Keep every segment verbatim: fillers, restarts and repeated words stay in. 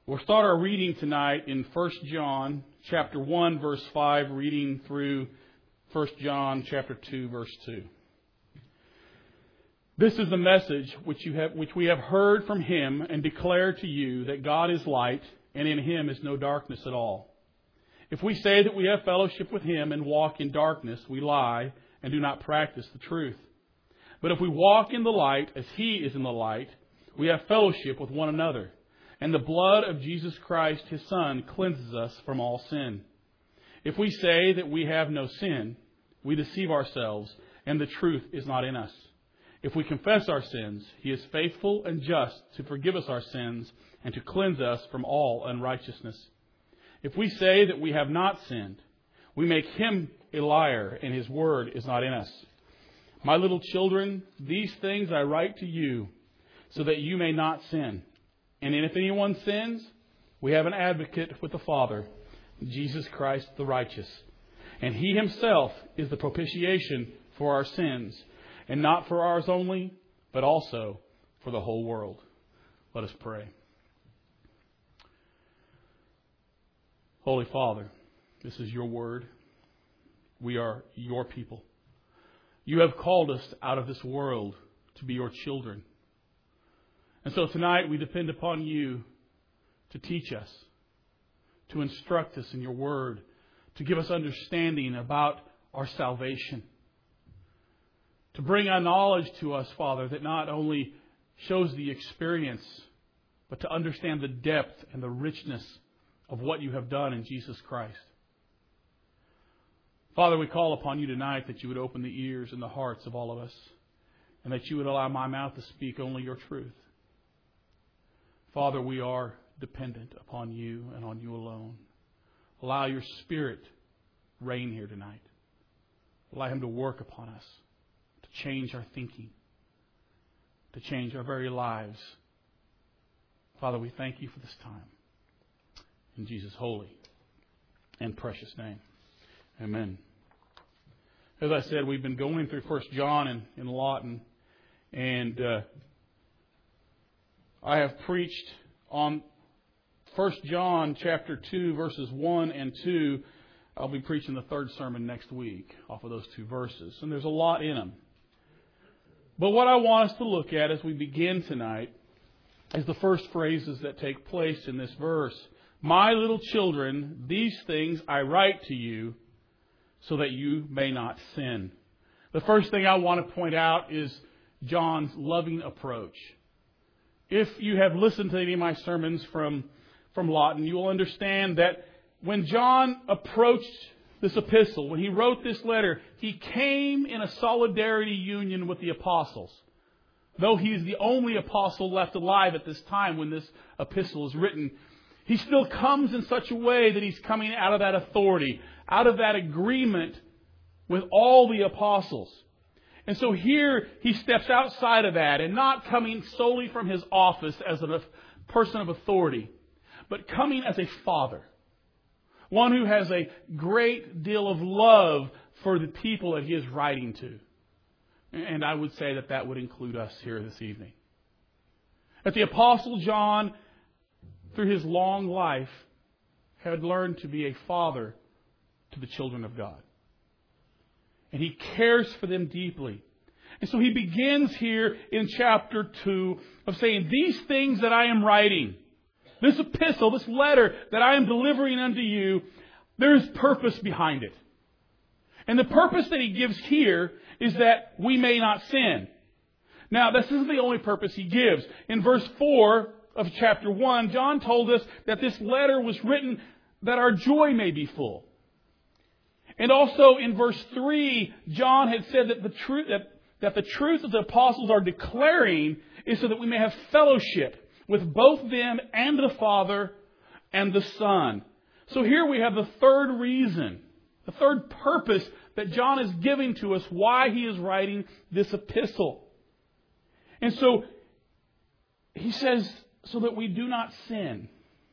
We'll start our reading tonight in First John chapter one, verse five, reading through First John chapter two, verse two. This is the message which you have, which we have heard from Him and declare to you, that God is light, and in Him is no darkness at all. If we say that we have fellowship with Him and walk in darkness, we lie and do not practice the truth. But if we walk in the light as He is in the light, we have fellowship with one another. And the blood of Jesus Christ, His Son, cleanses us from all sin. If we say that we have no sin, we deceive ourselves, and the truth is not in us. If we confess our sins, He is faithful and just to forgive us our sins and to cleanse us from all unrighteousness. If we say that we have not sinned, we make Him a liar, and His word is not in us. My little children, these things I write to you, so that you may not sin. And if anyone sins, we have an advocate with the Father, Jesus Christ the righteous. And He Himself is the propitiation for our sins, and not for ours only, but also for the whole world. Let us pray. Holy Father, this is your word. We are your people. You have called us out of this world to be your children. And so tonight we depend upon you to teach us, to instruct us in your word, to give us understanding about our salvation, to bring a knowledge to us, Father, that not only shows the experience, but to understand the depth and the richness of what you have done in Jesus Christ. Father, we call upon you tonight that you would open the ears and the hearts of all of us, and that you would allow my mouth to speak only your truth. Father, we are dependent upon you and on you alone. Allow your Spirit reign here tonight. Allow Him to work upon us, to change our thinking, to change our very lives. Father, we thank you for this time. In Jesus' holy and precious name. Amen. As I said, we've been going through First John in, in Lawton, and uh, I have preached on First John chapter two, verses one and two. I'll be preaching the third sermon next week off of those two verses, and there's a lot in them. But what I want us to look at as we begin tonight is the first phrases that take place in this verse. My little children, these things I write to you so that you may not sin. The first thing I want to point out is John's loving approach. If you have listened to any of my sermons from, from Lawton, you will understand that when John approached this epistle, when he wrote this letter, he came in a solidarity union with the apostles. Though he is the only apostle left alive at this time when this epistle is written, he still comes in such a way that he's coming out of that authority, out of that agreement with all the apostles. And so here he steps outside of that, and not coming solely from his office as a person of authority, but coming as a father. One who has a great deal of love for the people that he is writing to. And I would say that that would include us here this evening. That the Apostle John, through his long life, had learned to be a father to the children of God. And he cares for them deeply. And so he begins here in chapter two of saying, these things that I am writing, this epistle, this letter that I am delivering unto you, there is purpose behind it. And the purpose that he gives here is that we may not sin. Now, this isn't the only purpose he gives. In verse four of chapter one, John told us that this letter was written that our joy may be full. And also in verse three, John had said that the truth that, that the truth that the apostles are declaring is so that we may have fellowship with both them and the Father and the Son. So here we have the third reason, the third purpose that John is giving to us why he is writing this epistle. And so he says, so that we do not sin.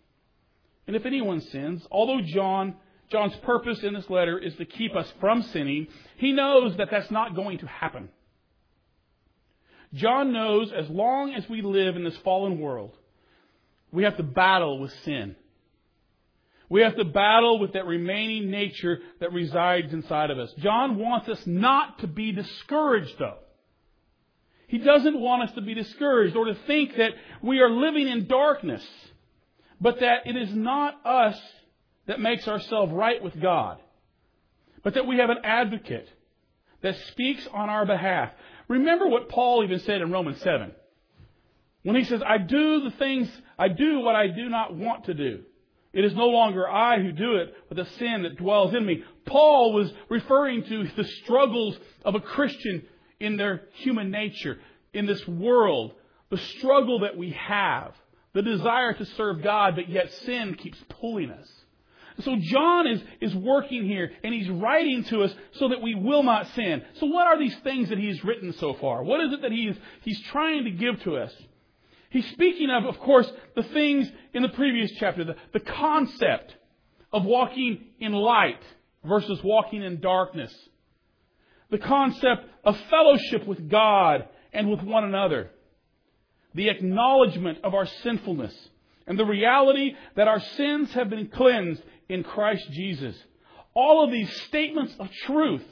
And if anyone sins, although John John's purpose in this letter is to keep us from sinning, he knows that that's not going to happen. John knows as long as we live in this fallen world, we have to battle with sin. We have to battle with that remaining nature that resides inside of us. John wants us not to be discouraged, though. He doesn't want us to be discouraged or to think that we are living in darkness, but that it is not us that makes ourselves right with God, but that we have an advocate that speaks on our behalf. Remember what Paul even said in Romans seven. When he says, I do the things, I do what I do not want to do. It is no longer I who do it, but the sin that dwells in me. Paul was referring to the struggles of a Christian in their human nature, in this world. The struggle that we have. The desire to serve God, but yet sin keeps pulling us. So John is, is working here, and he's writing to us so that we will not sin. So what are these things that he's written so far? What is it that he's, he's trying to give to us? He's speaking of, of course, the things in the previous chapter, the, the concept of walking in light versus walking in darkness. The concept of fellowship with God and with one another. The acknowledgement of our sinfulness and the reality that our sins have been cleansed in Christ Jesus. All of these statements of truth.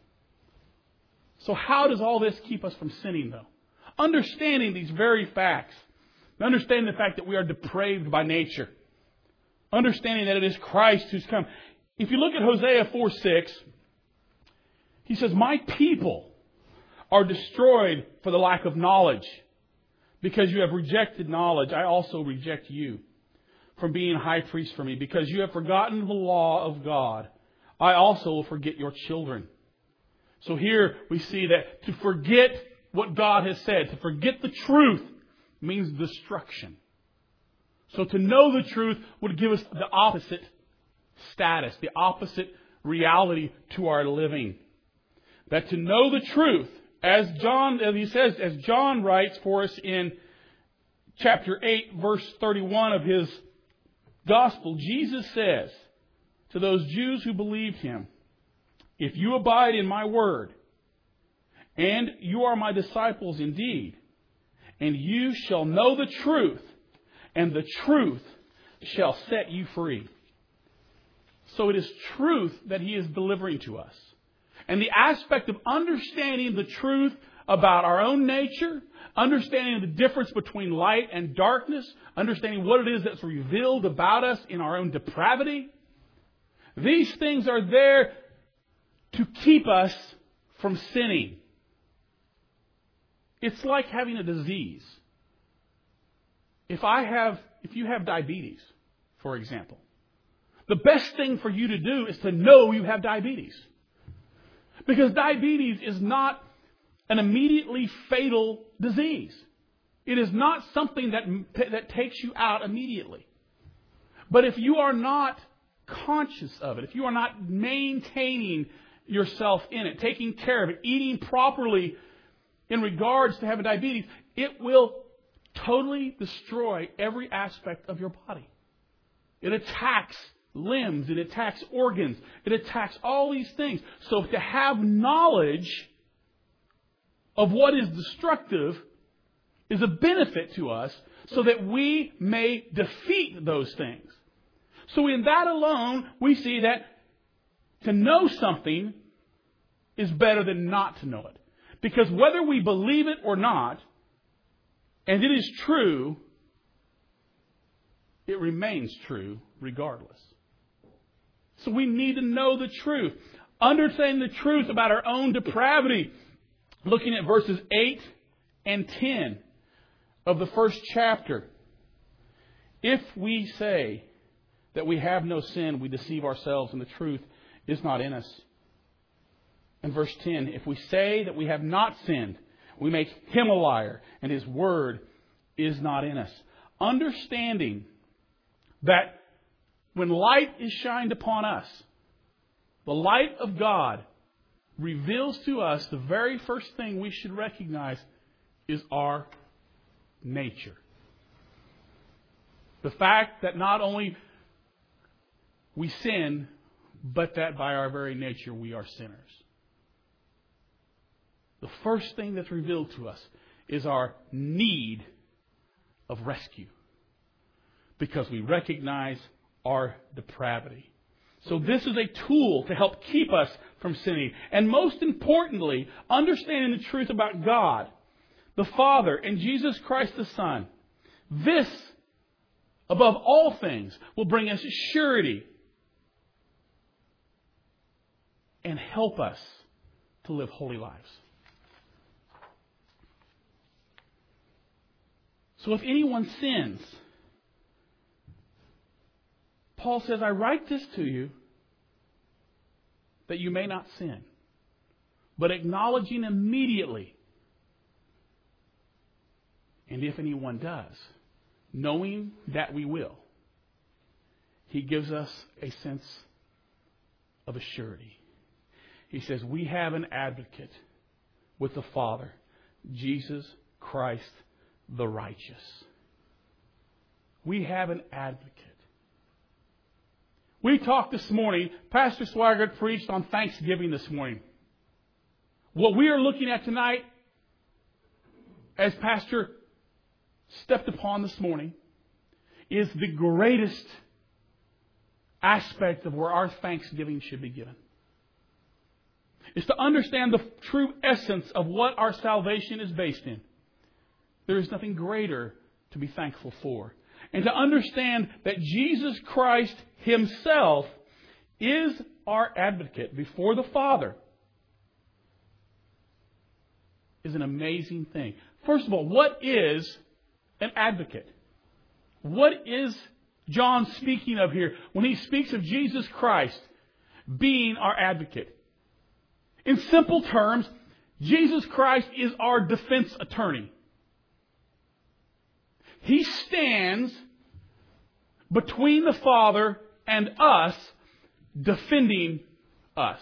So how does all this keep us from sinning, though? Understanding these very facts. Understanding the fact that we are depraved by nature. Understanding that it is Christ who's come. If you look at Hosea four six, he says, my people are destroyed for the lack of knowledge. Because you have rejected knowledge, I also reject you from being high priest for me. Because you have forgotten the law of God, I also will forget your children. So here we see that to forget what God has said, to forget the truth, means destruction. So to know the truth would give us the opposite status, the opposite reality to our living. That to know the truth, as John, as he says, as John writes for us in chapter eight, verse thirty-one of his gospel, Jesus says to those Jews who believed him, if you abide in my word, and you are my disciples indeed, and you shall know the truth, and the truth shall set you free. So it is truth that he is delivering to us. And the aspect of understanding the truth about our own nature, understanding the difference between light and darkness, understanding what it is that's revealed about us in our own depravity, these things are there to keep us from sinning. It's like having a disease. If I have, if you have diabetes, for example, the best thing for you to do is to know you have diabetes. Because diabetes is not an immediately fatal disease. It is not something that, that takes you out immediately. But if you are not conscious of it, if you are not maintaining yourself in it, taking care of it, eating properly in regards to having diabetes, it will totally destroy every aspect of your body. It attacks limbs, it attacks organs, it attacks all these things. So to have knowledge of what is destructive is a benefit to us so that we may defeat those things. So in that alone, we see that to know something is better than not to know it. Because whether we believe it or not, and it is true, it remains true regardless. So we need to know the truth. Understanding the truth about our own depravity. Looking at verses eight and ten of the first chapter. If we say that we have no sin, we deceive ourselves and the truth is not in us. And verse ten, if we say that we have not sinned, we make him a liar and his word is not in us. Understanding that when light is shined upon us, the light of God reveals to us the very first thing we should recognize is our nature. The fact that not only we sin, but that by our very nature we are sinners. The first thing that's revealed to us is our need of rescue. because we recognize our depravity. So this is a tool to help keep us from sinning. And most importantly, understanding the truth about God, the Father, and Jesus Christ the Son. This, above all things, will bring us surety and help us to live holy lives. So if anyone sins, Paul says, I write this to you that you may not sin, but acknowledging immediately. And if anyone does, knowing that we will, he gives us a sense of a surety. He says, we have an advocate with the Father, Jesus Christ the righteous. We have an advocate. We talked this morning, Pastor Swigert preached on Thanksgiving this morning. What we are looking at tonight, as Pastor stepped upon this morning, is the greatest aspect of where our thanksgiving should be given. Is to understand the true essence of what our salvation is based in. There is nothing greater to be thankful for. And to understand that Jesus Christ Himself is our advocate before the Father is an amazing thing. First of all, what is an advocate? What is John speaking of here when he speaks of Jesus Christ being our advocate? In simple terms, Jesus Christ is our defense attorney. He stands between the Father and us, defending us.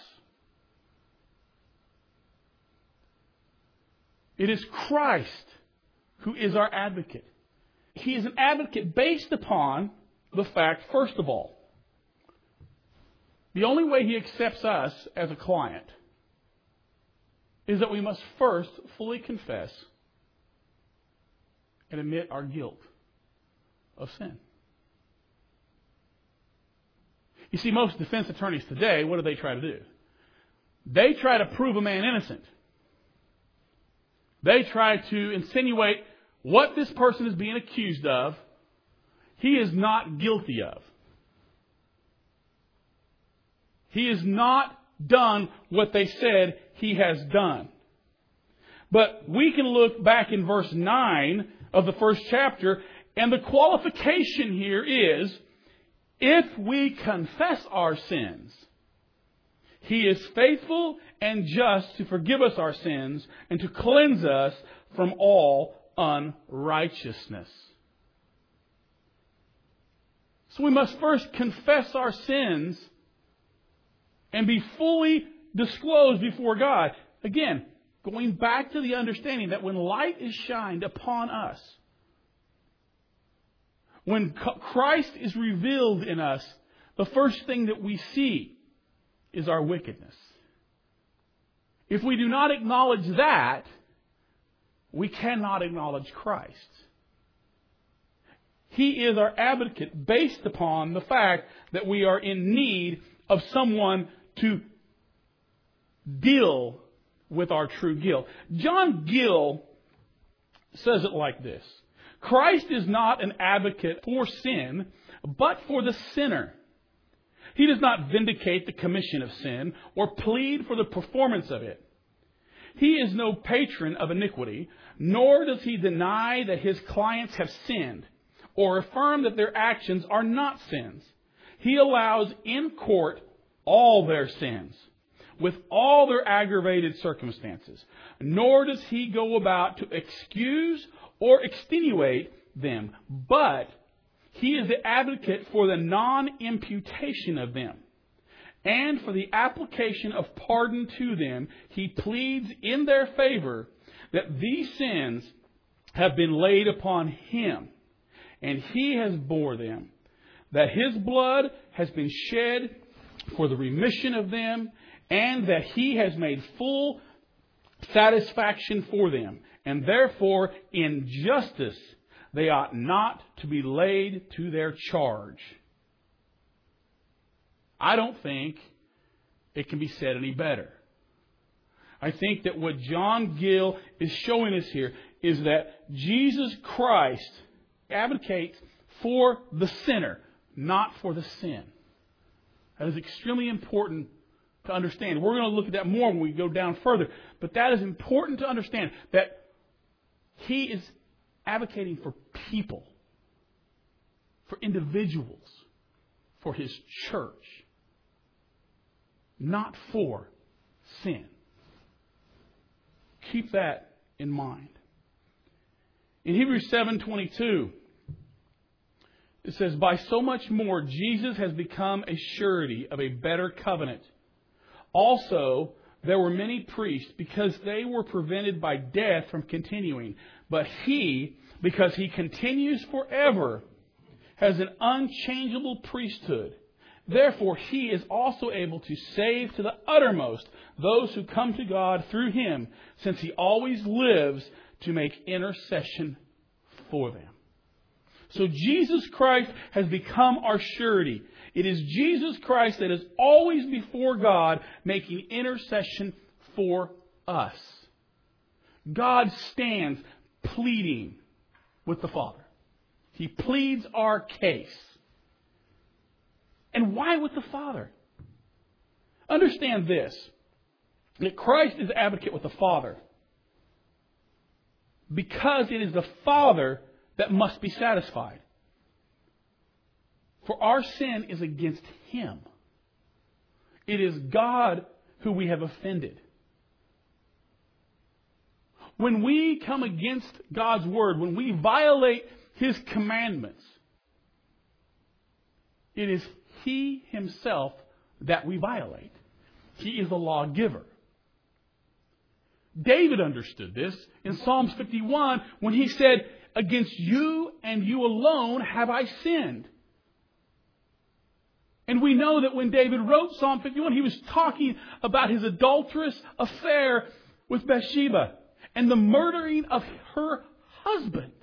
It is Christ who is our advocate. He is an advocate based upon the fact, first of all, the only way He accepts us as a client is that we must first fully confess and admit our guilt of sin. You see, most defense attorneys today, what do they try to do? They try to prove a man innocent. They try to insinuate what this person is being accused of, he is not guilty of. He has not done what they said he has done. But we can look back in verse nine of the first chapter, and the qualification here is, if we confess our sins, He is faithful and just to forgive us our sins and to cleanse us from all unrighteousness. So we must first confess our sins and be fully disclosed before God. Again, going back to the understanding that when light is shined upon us, when Christ is revealed in us, the first thing that we see is our wickedness. If we do not acknowledge that, we cannot acknowledge Christ. He is our advocate based upon the fact that we are in need of someone to deal with our true guilt. John Gill says it like this: Christ is not an advocate for sin, but for the sinner. He does not vindicate the commission of sin or plead for the performance of it. He is no patron of iniquity, nor does he deny that his clients have sinned or affirm that their actions are not sins. He allows in court all their sins, with all their aggravated circumstances, nor does he go about to excuse or extenuate them, but he is the advocate for the non-imputation of them. And for the application of pardon to them, he pleads in their favor that these sins have been laid upon him, and he has bore them, that his blood has been shed for the remission of them, and that he has made full satisfaction for them. And therefore, in justice, they ought not to be laid to their charge. I don't think it can be said any better. I think that what John Gill is showing us here is that Jesus Christ advocates for the sinner, not for the sin. That is extremely important to understand. We're going to look at that more when we go down further. But that is important to understand, that He is advocating for people, for individuals, for His church, not for sin. Keep that in mind. In Hebrews seven twenty-two, it says, by so much more Jesus has become a surety of a better covenant. Also, there were many priests because they were prevented by death from continuing. But He, because He continues forever, has an unchangeable priesthood. Therefore, He is also able to save to the uttermost those who come to God through Him, since He always lives to make intercession for them. So Jesus Christ has become our surety. It is Jesus Christ that is always before God making intercession for us. God stands pleading with the Father. He pleads our case. And why with the Father? Understand this, that Christ is advocate with the Father because it is the Father that must be satisfied. For our sin is against Him. It is God who we have offended. When we come against God's Word, when we violate His commandments, it is He Himself that we violate. He is the lawgiver. David understood this in Psalms fifty-one when he said, against you and you alone have I sinned. And we know that when David wrote Psalm fifty-one, he was talking about his adulterous affair with Bathsheba and the murdering of her husband.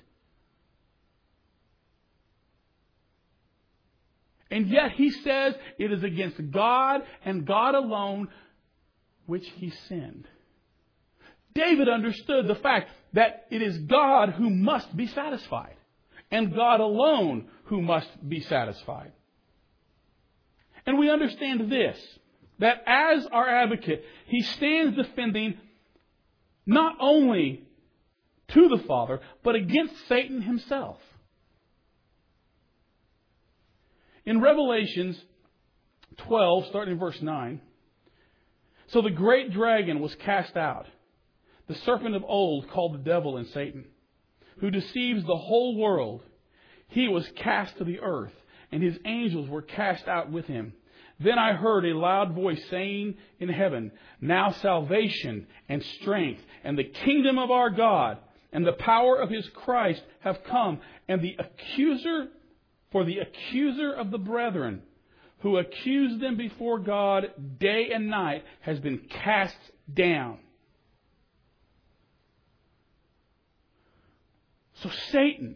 And yet he says it is against God and God alone which he sinned. David understood the fact that it is God who must be satisfied, and God alone who must be satisfied. And we understand this, that as our advocate, He stands defending not only to the Father, but against Satan himself. In Revelations twelve, starting in verse nine, so the great dragon was cast out, the serpent of old called the devil and Satan, who deceives the whole world. He was cast to the earth, and his angels were cast out with him. Then I heard a loud voice saying in heaven, now salvation and strength and the kingdom of our God and the power of His Christ have come, and the accuser, for the accuser of the brethren, who accused them before God day and night, has been cast down. So Satan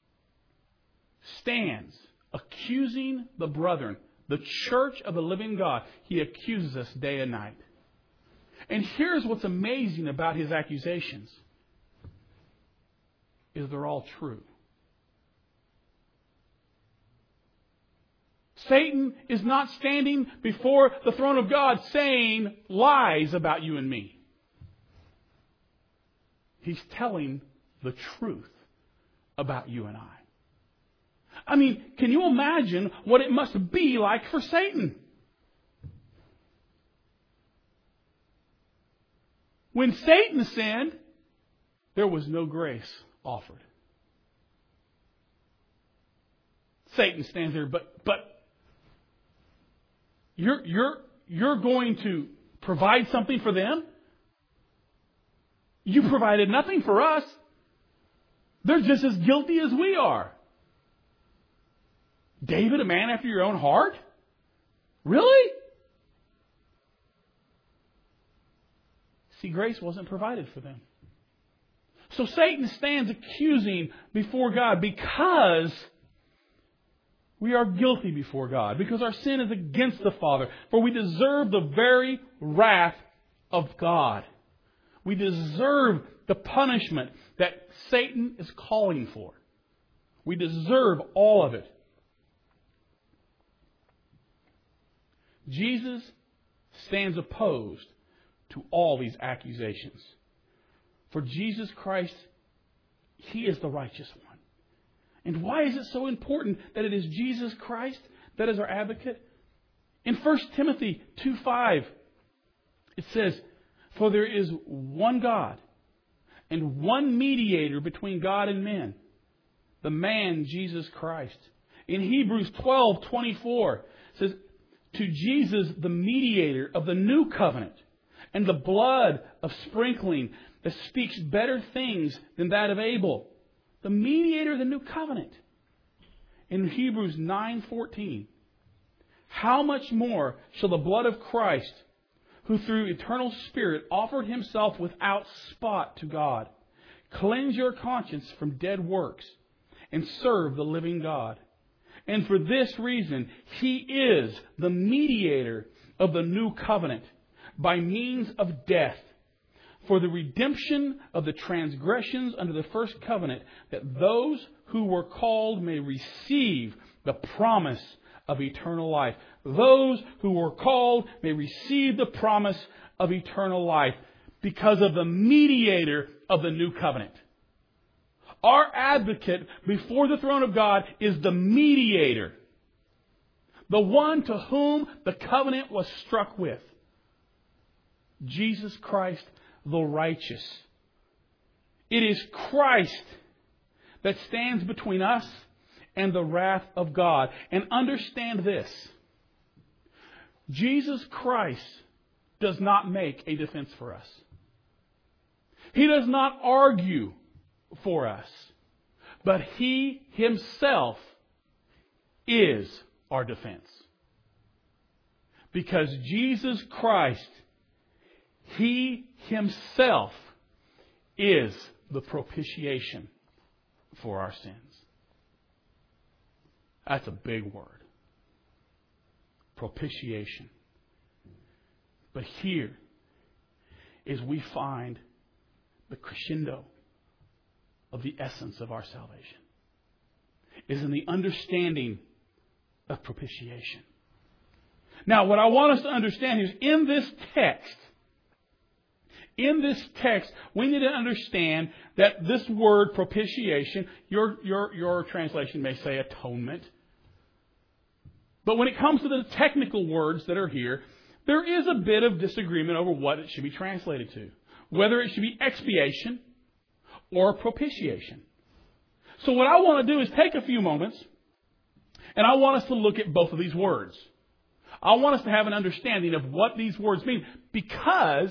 stands accusing the brethren, the church of the living God. He accuses us day and night. And here's what's amazing about his accusations, is they're all true. Satan is not standing before the throne of God saying lies about you and me. He's telling the truth about you and I. I mean, can you imagine what it must be like for Satan? When Satan sinned, there was no grace offered. Satan stands there, but but you're you're you're going to provide something for them? You provided nothing for us. They're just as guilty as we are. David, a man after your own heart? Really? See, grace wasn't provided for them. So Satan stands accusing before God because we are guilty before God, because our sin is against the Father. For we deserve the very wrath of God. We deserve the punishment that Satan is calling for. We deserve all of it. Jesus stands opposed to all these accusations. For Jesus Christ, He is the righteous one. And why is it so important that it is Jesus Christ that is our advocate? In First Timothy two five, it says, "For there is one God and one mediator between God and men, the man Jesus Christ." In Hebrews twelve twenty-four, it says, "To Jesus, the mediator of the new covenant, and the blood of sprinkling that speaks better things than that of Abel." The mediator of the new covenant. In Hebrews nine fourteen, "How much more shall the blood of Christ, who through eternal Spirit offered Himself without spot to God, cleanse your conscience from dead works and serve the living God? And for this reason, He is the mediator of the new covenant by means of death, for the redemption of the transgressions under the first covenant, that those who were called may receive the promise of eternal life." Those who were called may receive the promise of eternal life because of the mediator of the new covenant. Our advocate before the throne of God is the mediator, the one to whom the covenant was struck with. Jesus Christ, the righteous. It is Christ that stands between us and the wrath of God. And understand this: Jesus Christ does not make a defense for us. He does not argue for us. But He Himself is our defense. Because Jesus Christ, He Himself is the propitiation for our sins. That's a big word. Propitiation. But here is we find the crescendo of the essence of our salvation. Is in the understanding of propitiation. Now, what I want us to understand is in this text, in this text, we need to understand that this word propitiation, your, your, your translation may say atonement. But when it comes to the technical words that are here, there is a bit of disagreement over what it should be translated to. Whether it should be expiation or propitiation. So what I want to do is take a few moments and I want us to look at both of these words. I want us to have an understanding of what these words mean, because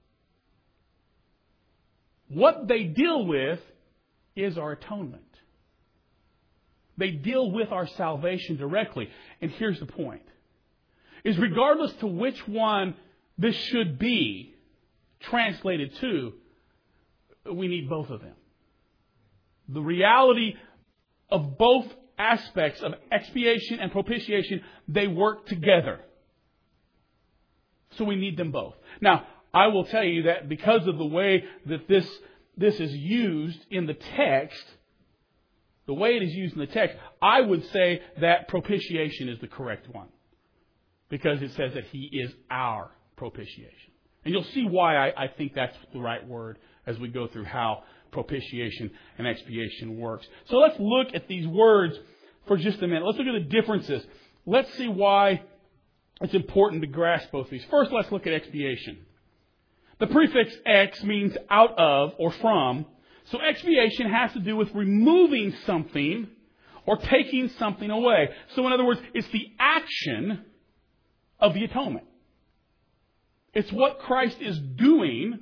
what they deal with is our atonement. They deal with our salvation directly. And here's the point. Is regardless to which one this should be translated to, we need both of them. The reality of both aspects of expiation and propitiation, they work together. So we need them both. Now, I will tell you that because of the way that this, this is used in the text, the way it is used in the text, I would say that propitiation is the correct one. Because it says that He is our propitiation. And you'll see why I, I think that's the right word as we go through how propitiation and expiation works. So let's look at these words for just a minute. Let's look at the differences. Let's see why it's important to grasp both of these. First, let's look at expiation. The prefix ex means out of or from. So expiation has to do with removing something or taking something away. So in other words, it's the action of the atonement. It's what Christ is doing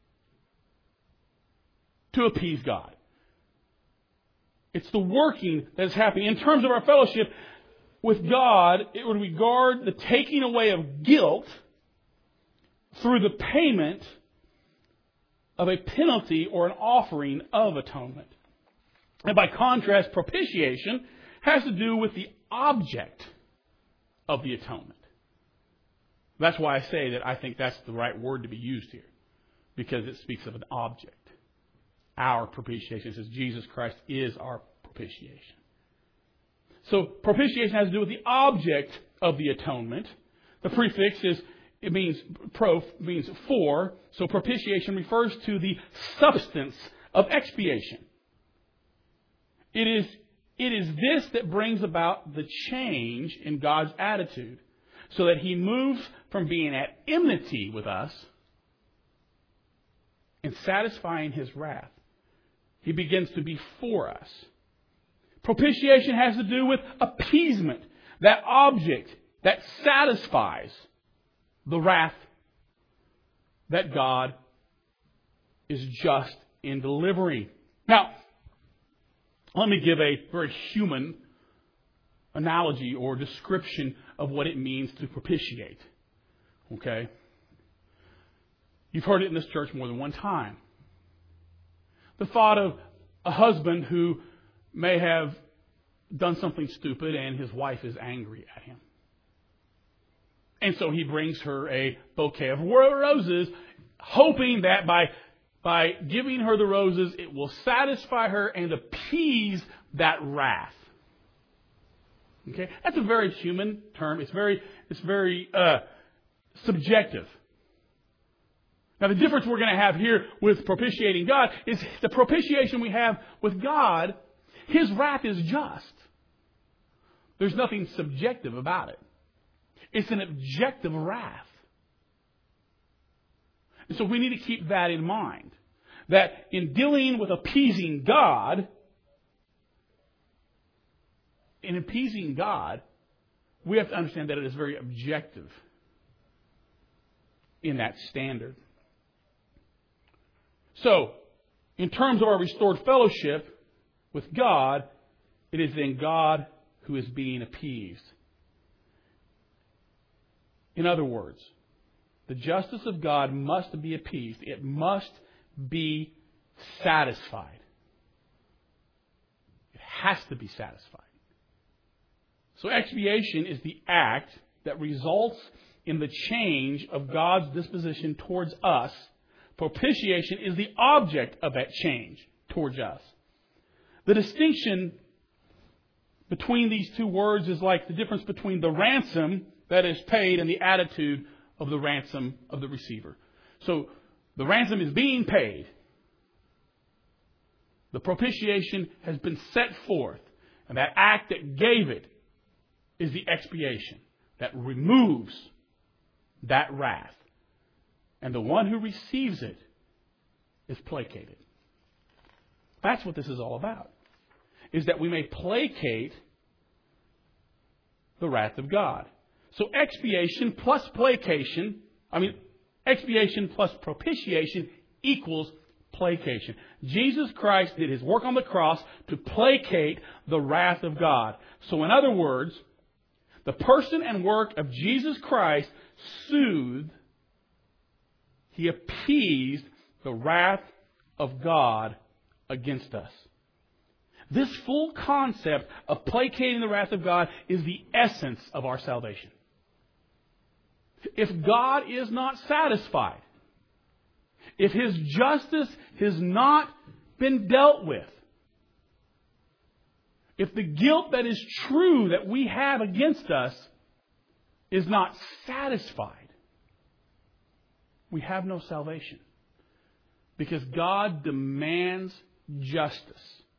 to appease God. It's the working that is happening. In terms of our fellowship with God, it would regard the taking away of guilt through the payment of a penalty or an offering of atonement. And by contrast, propitiation has to do with the object of the atonement. That's why I say that I think that's the right word to be used here, because it speaks of an object. Our propitiation. It says Jesus Christ is our propitiation. So propitiation has to do with the object of the atonement. The prefix is, it means, pro means for. So propitiation refers to the substance of expiation. It is, it is this that brings about the change in God's attitude, so that He moves from being at enmity with us and satisfying His wrath. He begins to be for us. Propitiation has to do with appeasement, that object that satisfies the wrath that God is just in delivering. Now, let me give a very human analogy or description of what it means to propitiate. Okay? You've heard it in this church more than one time. The thought of a husband who may have done something stupid and his wife is angry at him. And so he brings her a bouquet of roses, hoping that by, by giving her the roses, it will satisfy her and appease that wrath. Okay? That's a very human term. It's very, it's very uh, subjective. Now, the difference we're going to have here with propitiating God is the propitiation we have with God, His wrath is just. There's nothing subjective about it. It's an objective wrath. And so we need to keep that in mind. That in dealing with appeasing God, in appeasing God, we have to understand that it is very objective in that standard. So, in terms of our restored fellowship with God, it is then God who is being appeased. In other words, the justice of God must be appeased. It must be satisfied. It has to be satisfied. So expiation is the act that results in the change of God's disposition towards us. Propitiation is the object of that change towards us. The distinction between these two words is like the difference between the ransom that is paid and the attitude of the ransom of the receiver. So the ransom is being paid. The propitiation has been set forth. And that act that gave it is the expiation that removes that wrath. And the one who receives it is placated. That's what this is all about. Is that we may placate the wrath of God. So expiation plus placation, I mean, expiation plus propitiation equals placation. Jesus Christ did His work on the cross to placate the wrath of God. So in other words, the person and work of Jesus Christ soothed, He appeased the wrath of God against us. This full concept of placating the wrath of God is the essence of our salvation. If God is not satisfied, if His justice has not been dealt with, if the guilt that is true that we have against us is not satisfied, we have no salvation. Because God demands justice.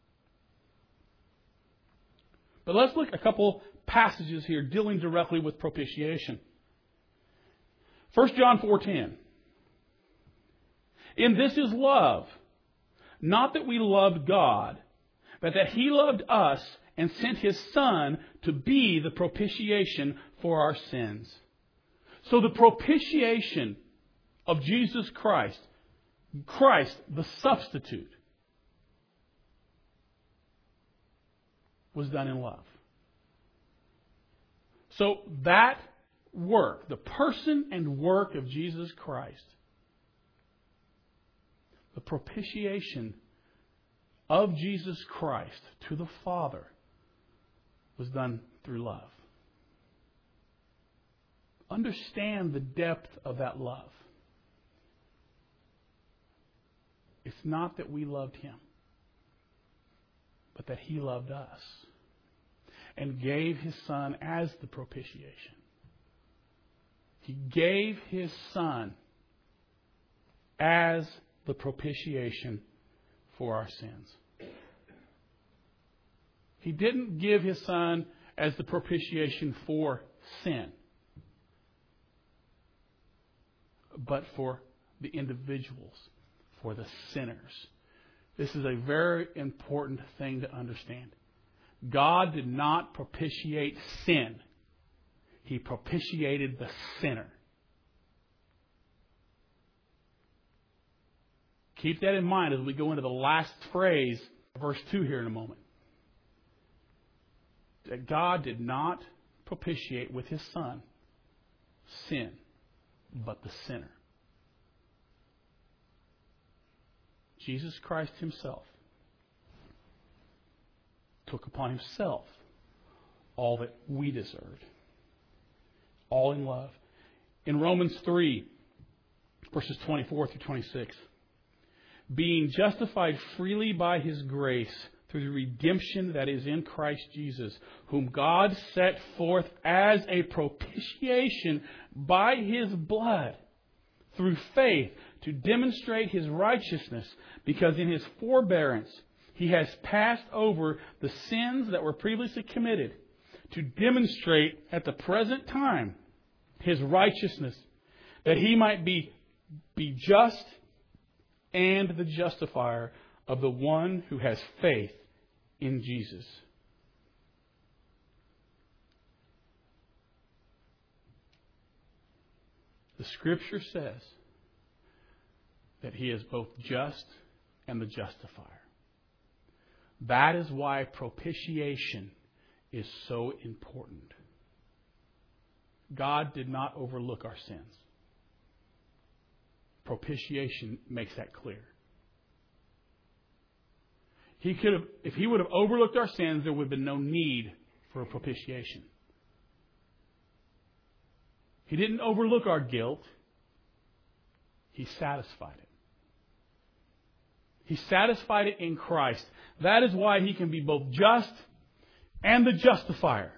But let's look at a couple passages here dealing directly with propitiation. First John four ten. In this is love, not that we loved God, but that He loved us and sent His Son to be the propitiation for our sins. So the propitiation of Jesus Christ, Christ the substitute, was done in love. So that work, the person and work of Jesus Christ, The propitiation of Jesus Christ to the Father was done through love. Understand the depth of that love. It's not that we loved Him, but that He loved us and gave His Son as the propitiation. He gave His Son as the propitiation for our sins. He didn't give His Son as the propitiation for sin, but for the individuals, for the sinners. This is a very important thing to understand. God did not propitiate sin. He propitiated the sinner. Keep that in mind as we go into the last phrase, verse two here in a moment. That God did not propitiate with His Son sin, but the sinner. Jesus Christ Himself took upon Himself all that we deserved. All in love. In Romans three, verses twenty-four through twenty-six, being justified freely by His grace through the redemption that is in Christ Jesus, whom God set forth as a propitiation by His blood through faith to demonstrate His righteousness, because in His forbearance He has passed over the sins that were previously committed, to demonstrate at the present time His righteousness, that He might be, be just and the justifier of the one who has faith in Jesus. The Scripture says that He is both just and the justifier. That is why propitiation is so important. God did not overlook our sins. Propitiation makes that clear. He could have, if He would have overlooked our sins, there would have been no need for a propitiation. He didn't overlook our guilt. He satisfied it. He satisfied it in Christ. That is why He can be both just and the justifier.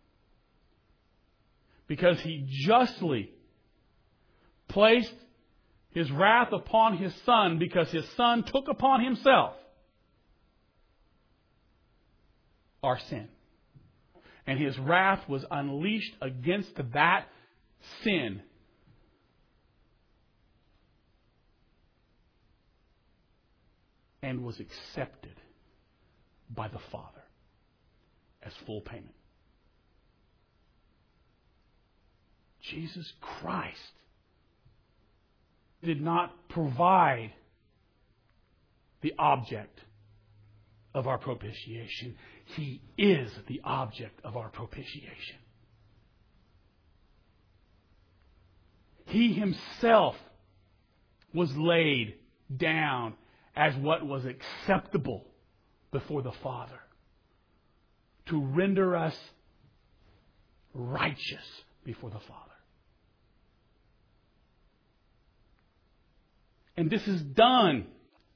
Because He justly placed His wrath upon His Son, because His Son took upon Himself our sin. And His wrath was unleashed against that sin. And was accepted by the Father as full payment. Jesus Christ did not provide the object of our propitiation. He is the object of our propitiation. He Himself was laid down as what was acceptable before the Father, to render us righteous before the Father. And this is done.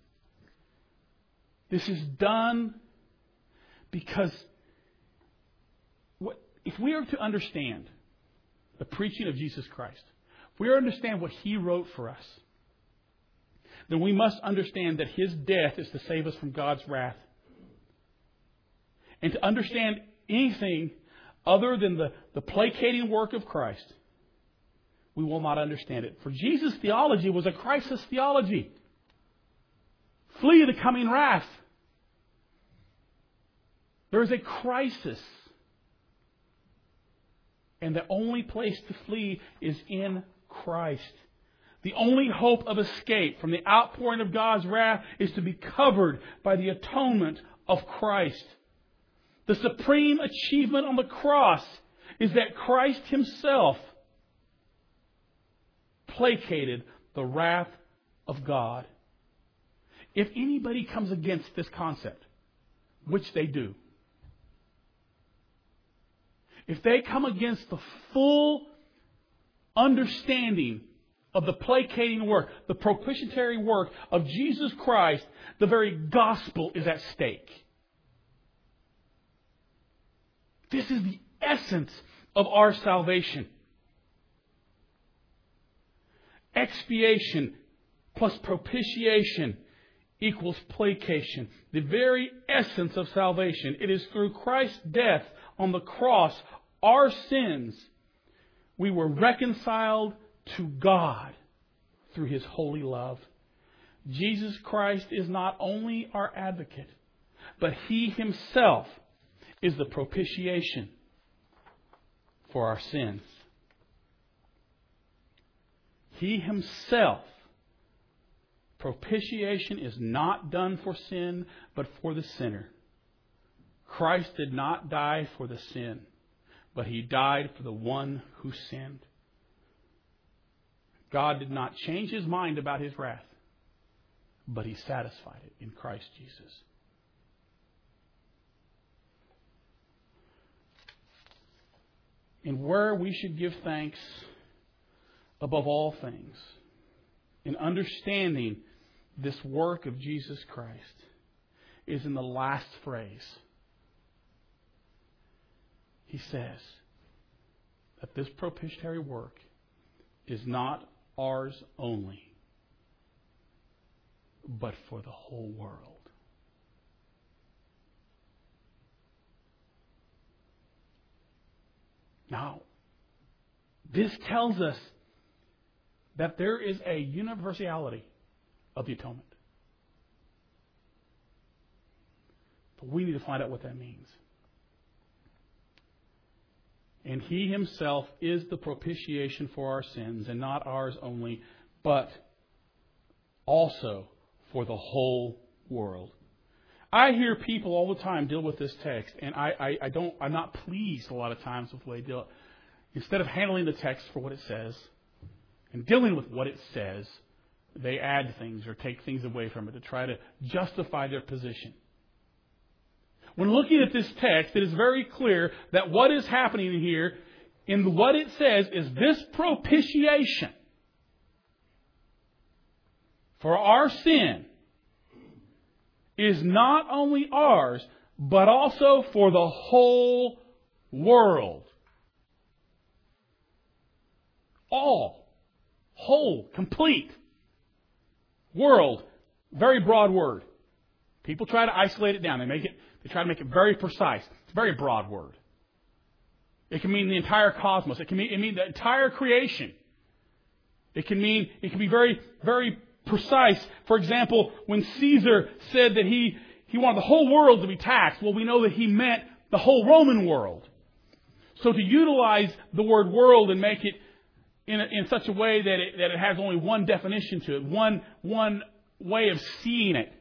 This is done because what, if we are to understand the preaching of Jesus Christ, if we are to understand what He wrote for us, then we must understand that His death is to save us from God's wrath. And to understand anything other than the, the placating work of Christ, we will not understand it. For Jesus' theology was a crisis theology. Flee the coming wrath. There is a crisis. And the only place to flee is in Christ. The only hope of escape from the outpouring of God's wrath is to be covered by the atonement of Christ. The supreme achievement on the cross is that Christ Himself placated the wrath of God If anybody comes against this concept, which they do, if they come against the full understanding of the placating work, the propitiatory work of Jesus Christ, the very gospel is at stake. This is the essence of our salvation. Expiation plus propitiation equals placation. The very essence of salvation. It is through Christ's death on the cross, our sins, we were reconciled to God through His holy love. Jesus Christ is not only our advocate, but He Himself is the propitiation for our sins. He Himself. Propitiation is not done for sin, but for the sinner. Christ did not die for the sin, but He died for the one who sinned. God did not change His mind about His wrath, but He satisfied it in Christ Jesus. And where we should give thanks above all things, in understanding this work of Jesus Christ, is in the last phrase. He says that this propitiatory work is not ours only, but for the whole world. Now, this tells us that there is a universality of the atonement. But we need to find out what that means. And He Himself is the propitiation for our sins, and not ours only, but also for the whole world. I hear people all the time deal with this text, and I, I, I don't, I'm not pleased a lot of times with the way they deal. Instead of handling the text for what it says and dealing with what it says, they add things or take things away from it to try to justify their position. When looking at this text, it is very clear that what is happening here in what it says is this propitiation for our sin is not only ours, but also for the whole world. All. Whole. Complete. World. Very broad word. People try to isolate it down. They make it, they try to make it very precise. It's a very broad word. It can mean the entire cosmos. It can mean, it mean the entire creation. It can mean, it can be very, very precise. For example, when Caesar said that he, he wanted the whole world to be taxed, well, we know that he meant the whole Roman world. So to utilize the word world and make it in, a, in such a way that it, that it has only one definition to it, one, one way of seeing it,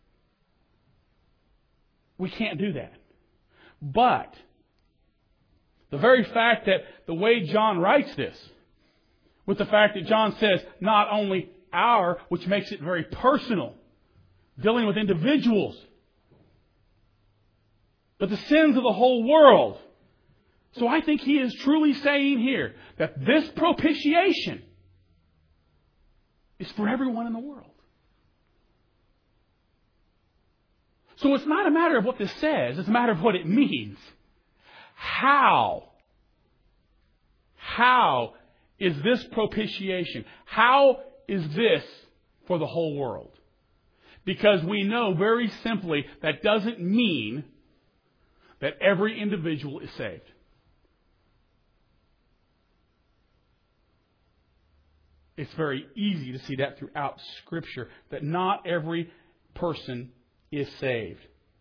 we can't do that. But the very fact that the way John writes this, with the fact that John says not only our, which makes it very personal, dealing with individuals, but the sins of the whole world. So I think he is truly saying here that this propitiation is for everyone in the world. So it's not a matter of what this says, it's a matter of what it means. How? How is this propitiation? How is this for the whole world? Because we know very simply that doesn't mean that every individual is saved. It's very easy to see that throughout Scripture, that not every person is saved.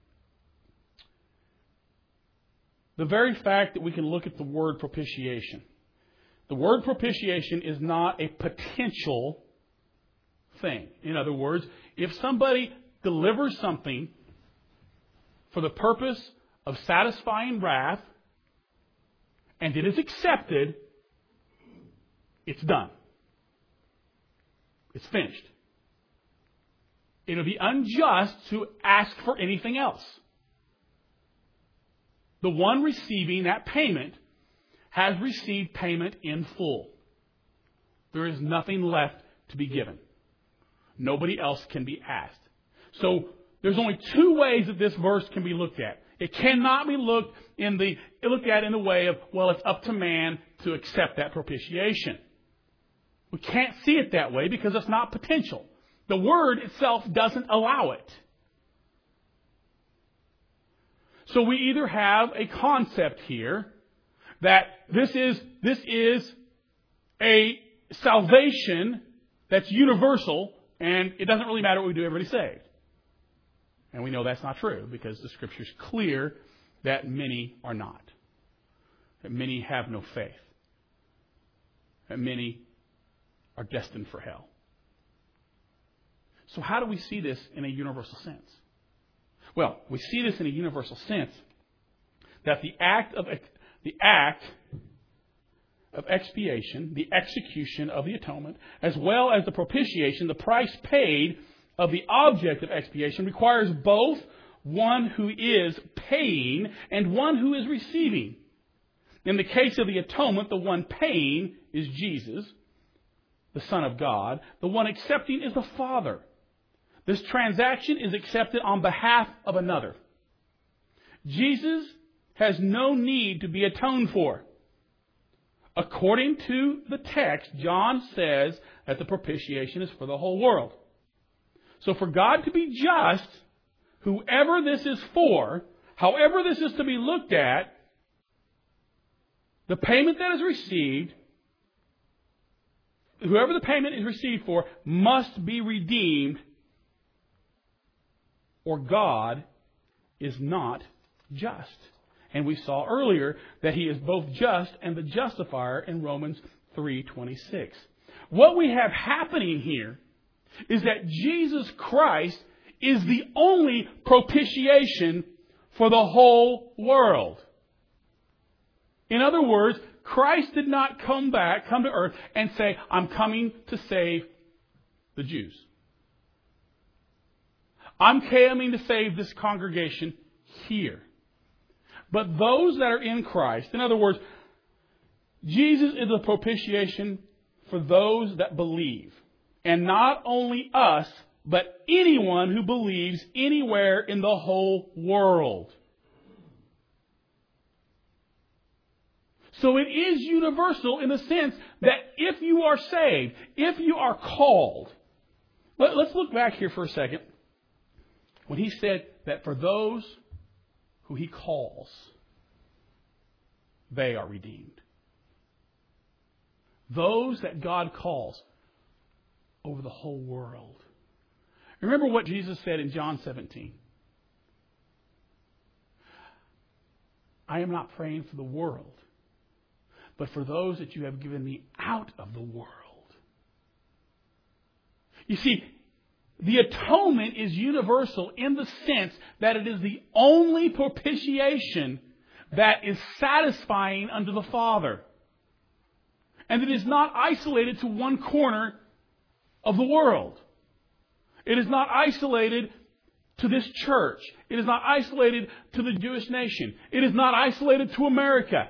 The very fact that we can look at the word propitiation. The word propitiation is not a potential thing. In other words, if somebody delivers something for the purpose of satisfying wrath, and it is accepted, it's done. It's finished. it would be unjust to ask for anything else. The one receiving that payment has received payment in full. There is nothing left to be given. Nobody else can be asked. So there's only two ways that this verse can be looked at. It cannot be looked in the looked at in the way of, well, it's up to man to accept that propitiation. We can't see it that way because it's not potential. The word itself doesn't allow it. So we either have a concept here that this is this is a salvation that's universal, and it doesn't really matter what we do, everybody's saved. And we know that's not true because the Scripture's clear that many are not. That many have no faith. That many are destined for hell. So how do we see this in a universal sense? Well, we see this in a universal sense that the act of the act of expiation, the execution of the atonement, as well as the propitiation, the price paid of the object of expiation, requires both one who is paying and one who is receiving. In the case of the atonement, the one paying is Jesus, the Son of God. The one accepting is the Father. This transaction is accepted on behalf of another. Jesus has no need to be atoned for. According to the text, John says that the propitiation is for the whole world. So for God to be just, whoever this is for, however this is to be looked at, the payment that is received, whoever the payment is received for, must be redeemed, or God is not just. And we saw earlier that He is both just and the justifier in Romans three twenty-six. What we have happening here is that Jesus Christ is the only propitiation for the whole world. In other words, Christ did not come back, come to earth and say, I'm coming to save the Jews. I'm coming to save this congregation here. But those that are in Christ, in other words, Jesus is a propitiation for those that believe. And not only us, but anyone who believes anywhere in the whole world. So it is universal in the sense that if you are saved, if you are called. Let, let's look back here for a second. When He said that for those who He calls, they are redeemed. Those that God calls over the whole world. Remember what Jesus said in John seventeen. I am not praying for the world, but for those that you have given me out of the world. You see, the atonement is universal in the sense that it is the only propitiation that is satisfying unto the Father. And it is not isolated to one corner of the world. It is not isolated to this church. It is not isolated to the Jewish nation. It is not isolated to America.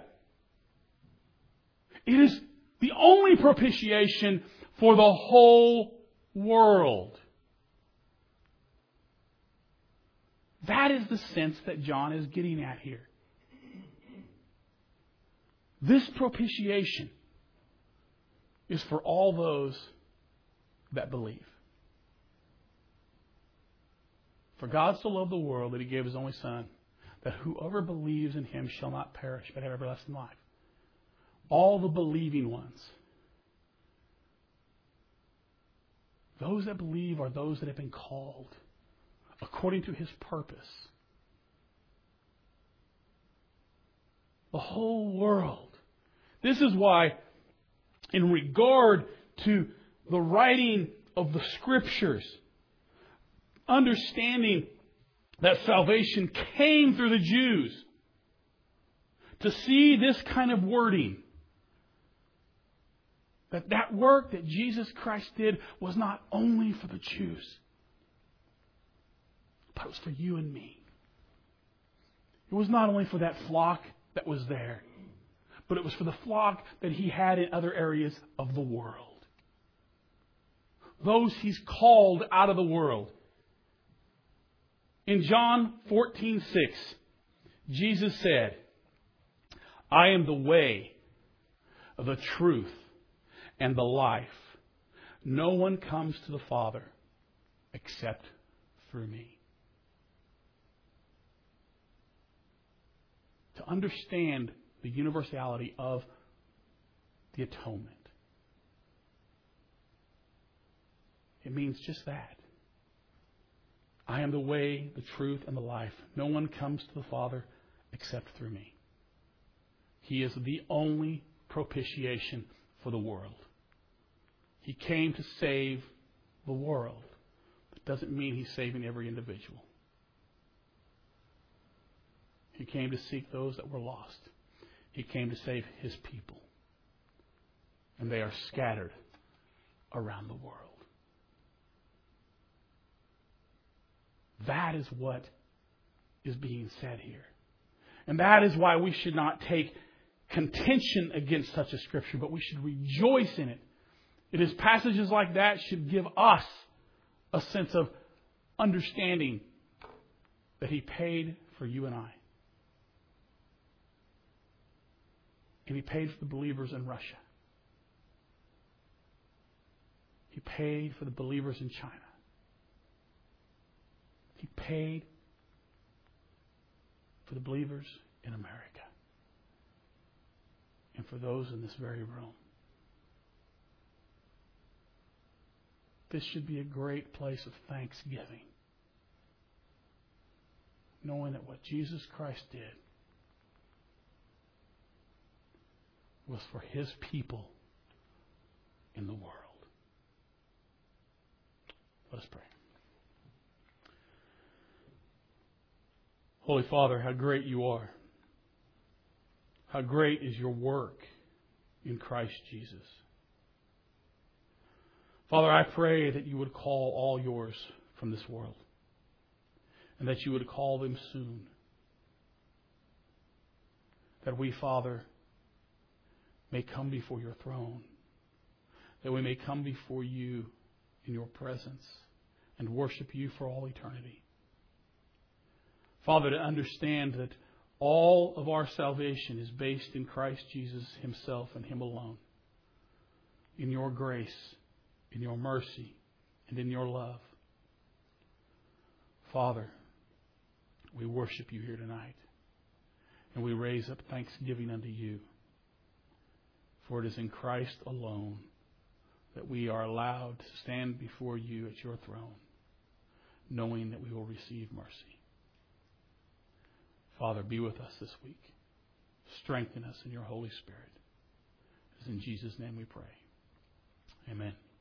It is the only propitiation for the whole world. That is the sense that John is getting at here. This propitiation is for all those that believe. For God so loved the world that He gave His only Son, that whoever believes in Him shall not perish, but have everlasting life. All the believing ones. Those that believe are those that have been called according to His purpose. The whole world. This is why, in regard to the writing of the Scriptures, understanding that salvation came through the Jews, to see this kind of wording, that that work that Jesus Christ did was not only for the Jews, but it was for you and me. It was not only for that flock that was there, but it was for the flock that He had in other areas of the world. Those He's called out of the world. In John fourteen six, Jesus said, I am the way, the truth, and the life. No one comes to the Father except through me. To understand the universality of the atonement, it means just that. I am the way, the truth, and the life. No one comes to the Father except through me. He is the only propitiation for the world. He came to save the world. That doesn't mean He's saving every individual. He came to seek those that were lost. He came to save His people. And they are scattered around the world. That is what is being said here. And that is why we should not take contention against such a scripture, but we should rejoice in it. It is passages like that should give us a sense of understanding that He paid for you and I. And He paid for the believers in Russia. He paid for the believers in China. He paid for the believers in America. And for those in this very room. This should be a great place of thanksgiving. Knowing that what Jesus Christ did was for His people in the world. Let us pray. Holy Father, how great You are. How great is Your work in Christ Jesus. Father, I pray that You would call all Yours from this world. And that You would call them soon. That we, Father, may come before Your throne. That we may come before You in Your presence and worship You for all eternity. Father, to understand that all of our salvation is based in Christ Jesus Himself and Him alone. In Your grace, in Your mercy, and in Your love. Father, we worship You here tonight. And we raise up thanksgiving unto You. For it is in Christ alone that we are allowed to stand before You at Your throne, knowing that we will receive mercy. Father, be with us this week. Strengthen us in Your Holy Spirit. It is in Jesus' name we pray. Amen.